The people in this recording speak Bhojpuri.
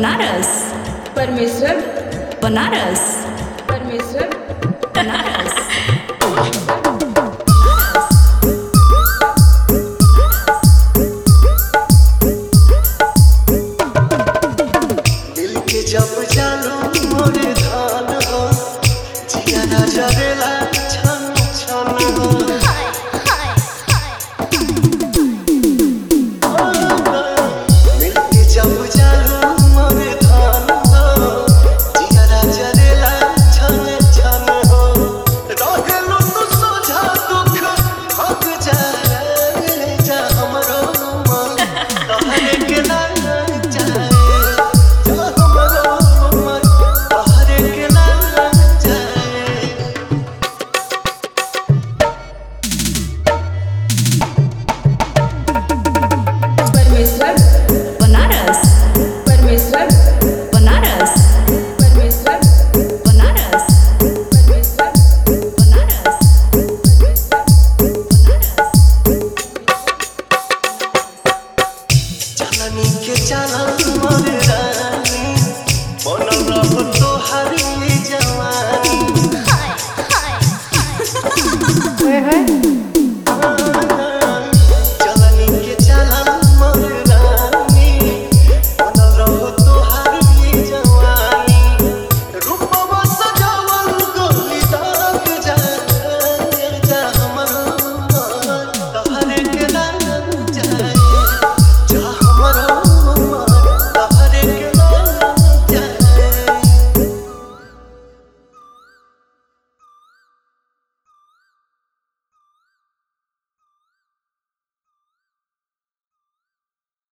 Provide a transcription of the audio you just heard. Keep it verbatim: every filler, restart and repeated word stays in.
बनारस परमेश्वर बनारस परमेश्वर बनारस दिल के जब जानो मोरे धान हो जिया ना जरेला छन छन हो दिल के जब जानो मोरे धान हो जिया ना जरेला छन छन हो रहेलो तू सोझा दुख हक जाए जा हमरो मन तहरे के ना जाए परमेश्वर बनारस परमेश्वर बनारस परमेश्वर बनारस परमेश्वर बनारस चलनी के चलन मोर रानी बनल रहो तोहारी जवानी है है